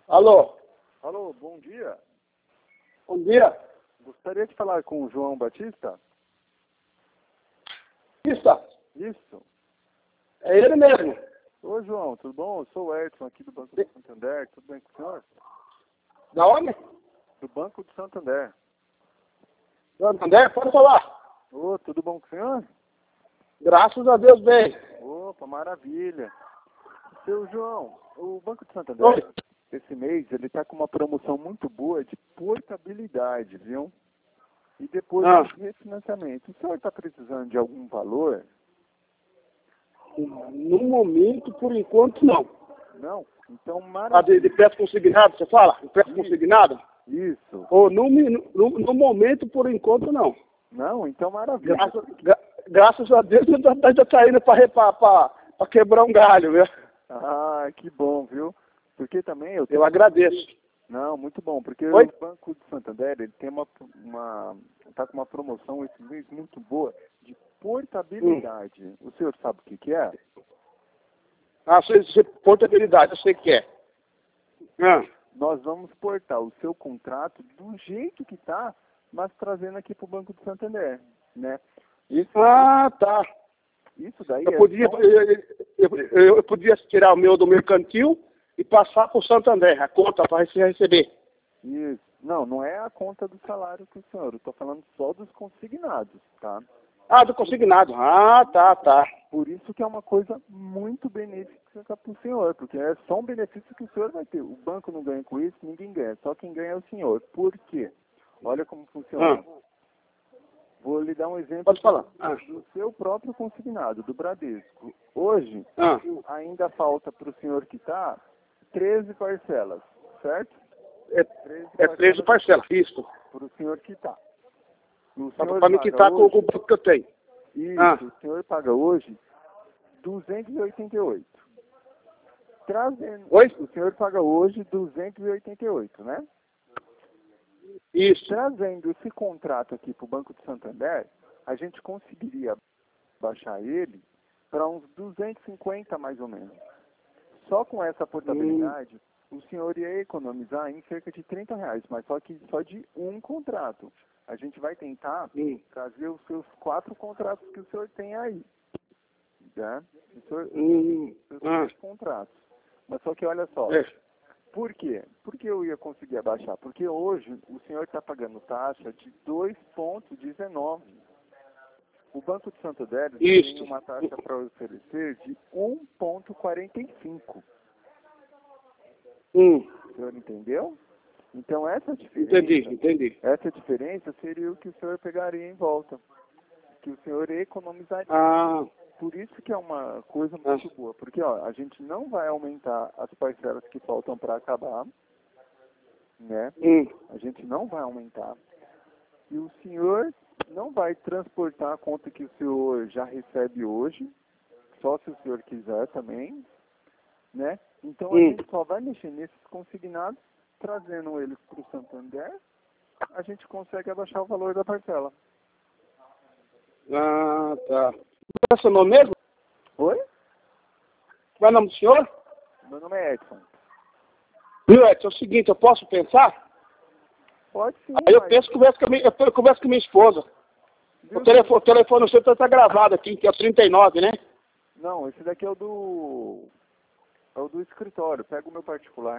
Alô? Alô, bom dia. Bom dia. Gostaria de falar com o João Batista? Isso. É ele mesmo. Ô, João, tudo bom? Eu sou o Edson, aqui do Banco do Santander. Tudo bem com o senhor? Da onde? Do Banco do Santander. Santander, pode falar. Ô, tudo bom com o senhor? Graças a Deus, bem. Opa, maravilha. Seu João, o Banco do Santander, Oi. esse mês, ele tá com uma promoção muito boa de portabilidade, viu? E depois de refinanciamento. O senhor está precisando de algum valor? No momento, por enquanto, não. Não? Então, Ah, maravilha. de preço consignado, você fala? De preço consignado? Isso. Ou no momento, por enquanto, não. Não? Então, maravilha. Graças a Deus, ainda está indo para quebrar um galho, viu? Ah, que bom, viu? Porque também Eu agradeço. Não, muito bom, porque Oi? o Banco de Santander, ele tem tá com uma promoção esse mês muito boa de portabilidade. O senhor sabe o que é? Ah, portabilidade, eu sei que é. Nós vamos portar o seu contrato do jeito que tá, mas trazendo aqui para o Banco de Santander, né? Tá. Isso daí Eu podia tirar o meu do mercantil e passar para o Santander, a conta para receber. Isso. Não é a conta do salário do senhor. Eu estou falando só dos consignados, tá? Ah, do consignado. Tá. Por isso que é uma coisa muito benéfica para o senhor, porque é só um benefício que o senhor vai ter. O banco não ganha com isso, ninguém ganha. Só quem ganha é o senhor. Por quê? Olha como funciona. Vou lhe dar um exemplo Pode falar. do seu próprio consignado, do Bradesco. Hoje, ainda falta para o senhor quitar 13 parcelas, certo? 13 parcelas, isso. Para o senhor quitar. Para me quitar com o banco que eu tenho. Isso, o senhor paga hoje 288. Oi? O senhor paga hoje 288, né? Isso. Trazendo esse contrato aqui para o Banco de Santander, a gente conseguiria baixar ele para uns 250 mais ou menos. Só com essa portabilidade, o senhor ia economizar em cerca de R$30, mas só de um contrato. A gente vai tentar trazer os seus 4 contratos que o senhor tem aí. Né? Os seus contratos. Mas só que olha só. Por quê? Por que eu ia conseguir abaixar? Porque hoje o senhor está pagando taxa de 2,19. O Banco de Santander tem uma taxa para oferecer de 1,45. O senhor entendeu? Então essa diferença... Entendi. Essa diferença seria o que o senhor pegaria em volta. Que o senhor economizaria. Por isso que é uma coisa muito boa. Porque a gente não vai aumentar as parcelas que faltam para acabar. Né? A gente não vai aumentar. E o senhor não vai transportar a conta que o senhor já recebe hoje. Só se o senhor quiser também. Né? Então a gente só vai mexer nesses consignados, trazendo eles para o Santander, a gente consegue abaixar o valor da parcela. Tá. Qual é o seu nome mesmo? Oi? Qual é o nome do senhor? Meu nome é Edson. Viu, Edson, é o seguinte, eu posso pensar? Pode sim. Aí eu converso com minha esposa. O telefone seu está gravado aqui, que é o 39, né? Não, esse daqui é o do escritório. Pega o meu particular.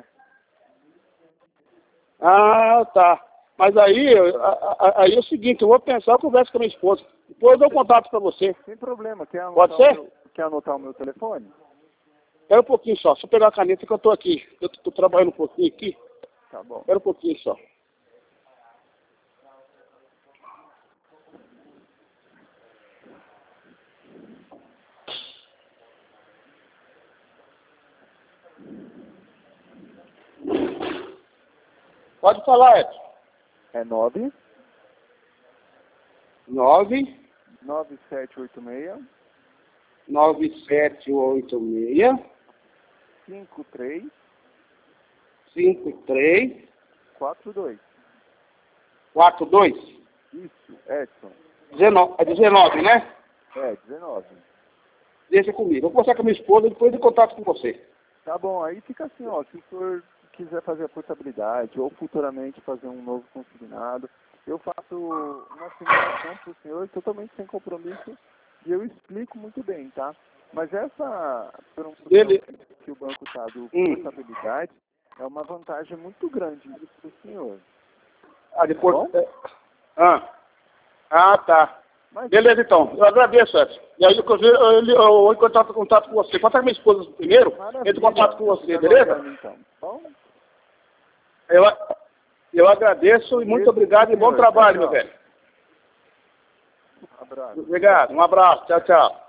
Tá. Mas aí é o seguinte, eu vou pensar, eu converso com a minha esposa. Depois eu dou contato para você. Sem problema. Pode ser? Quer anotar o meu telefone? Espera um pouquinho só. Deixa eu pegar a caneta que eu estou aqui. Eu estou trabalhando um pouquinho aqui. Tá bom. Espera um pouquinho só. Pode falar, Edson. É 9 9786 53 42. 42. Isso, Edson. 19, né? É, 19. Deixa comigo. Eu vou conversar com a minha esposa e depois de contato com você. Tá bom, aí fica assim, se o senhor quiser fazer a portabilidade ou futuramente fazer um novo consignado, eu faço uma simulação para o senhor totalmente sem compromisso e eu explico muito bem, tá? Mas essa promoção que o banco está do portabilidade é uma vantagem muito grande para o senhor. Depois... tá. Mas... Beleza, então. Eu agradeço, Edson. E aí, inclusive, eu entro em contato com você. Conta com minha esposa primeiro, entro em contato com você, beleza? Então. Bom? Eu agradeço e muito obrigado e bom trabalho, meu velho. Um abraço. Obrigado. Um abraço. Tchau, tchau.